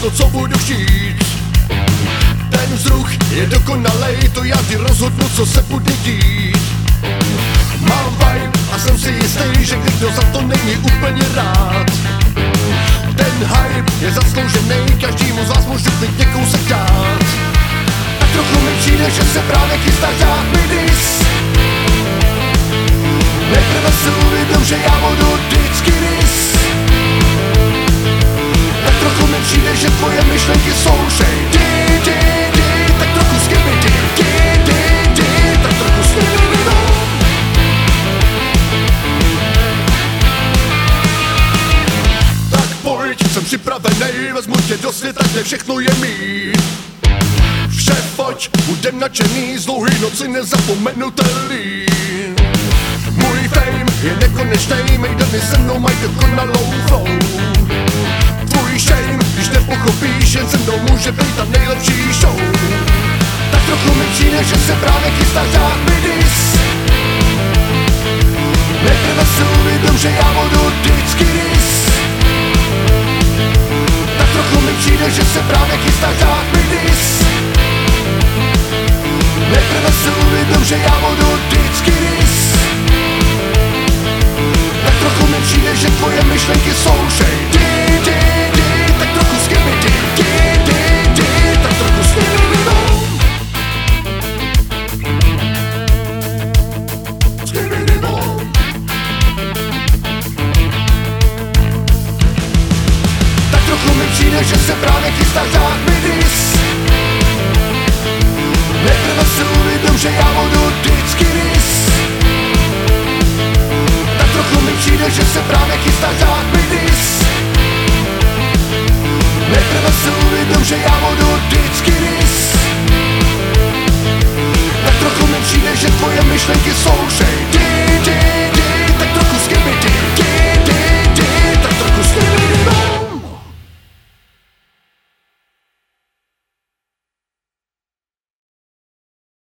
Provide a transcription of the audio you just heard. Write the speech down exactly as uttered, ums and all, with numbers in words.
to, co budu chtít. Ten vzruch je dokonalej, to já ti rozhodnu, co se bude dít. Mám vibe a jsem si jistý, že někdo za to není úplně rád. Ten hype je zasloužený, každému z vás můžu klidně kousek dát. Tak trochu mi přijde, že se právě chystá dát mi dis. Nejprve si uvědom, že já budu vždycky dis. Tak trochu mi přijde, že tvoje myšlenky jsou shady. Di, di, tak trochu skibidi. Di, di, di, tak trochu skibidi. Tak pojď, jsem připravenej, vezmu tě do světa, kde všechno je mít. Vše pojď, budem nadšený, z dlouhý noci nezapomenutelný. Můj fame je nekonečnej, mej dny se mnou mají dokonalou flow. Tvůj shame, když nepochopíš, jen se mnou může být ta nejlepší show. Tak trochu mi přijde, že se právě chystáš dát mi dis. Nejprve si uvědom, že já budu vždycky dis. Tak trochu mi přijde, že se právě chystáš dát mi dis. Nejprve si uvědom, že já budu vždycky dis. Tak trochu mi přijde, že tvoje myšlenky jsou shady. Di, di, tak trochu skibidi. Di, di, di, tak trochu skibidi. Skibidi bom. Tak trochu mi přijde, že se právě chystáš dát mi dis. Nejprve si uvědom, že já budu vždycky dis. Tak trochu mi přijde, že se právě chystáš dát mi dis. Nejprve si uvědom, že já budu vždycky dis. Tak trochu mi přijde, že tvoje myšlenky jsou